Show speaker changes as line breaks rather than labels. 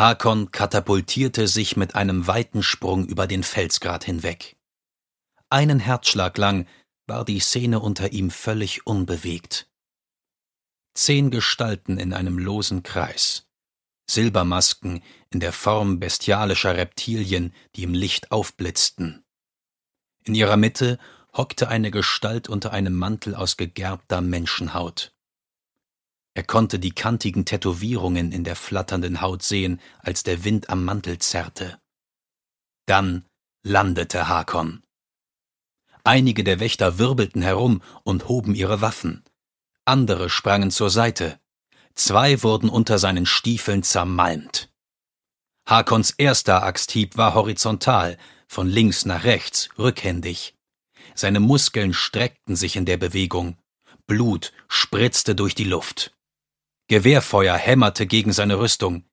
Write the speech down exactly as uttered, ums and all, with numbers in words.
Hakon katapultierte sich mit einem weiten Sprung über den Felsgrat hinweg. Einen Herzschlag lang war die Szene unter ihm völlig unbewegt. Zehn Gestalten in einem losen Kreis, Silbermasken in der Form bestialischer Reptilien, die im Licht aufblitzten. In ihrer Mitte hockte eine Gestalt unter einem Mantel aus gegerbter Menschenhaut. Er konnte die kantigen Tätowierungen in der flatternden Haut sehen, als der Wind am Mantel zerrte. Dann landete Hakon. Einige der Wächter wirbelten herum und hoben ihre Waffen. Andere sprangen zur Seite. Zwei wurden unter seinen Stiefeln zermalmt. Hakons erster Axthieb war horizontal, von links nach rechts, rückhändig. Seine Muskeln streckten sich in der Bewegung. Blut spritzte durch die Luft. Gewehrfeuer hämmerte gegen seine Rüstung.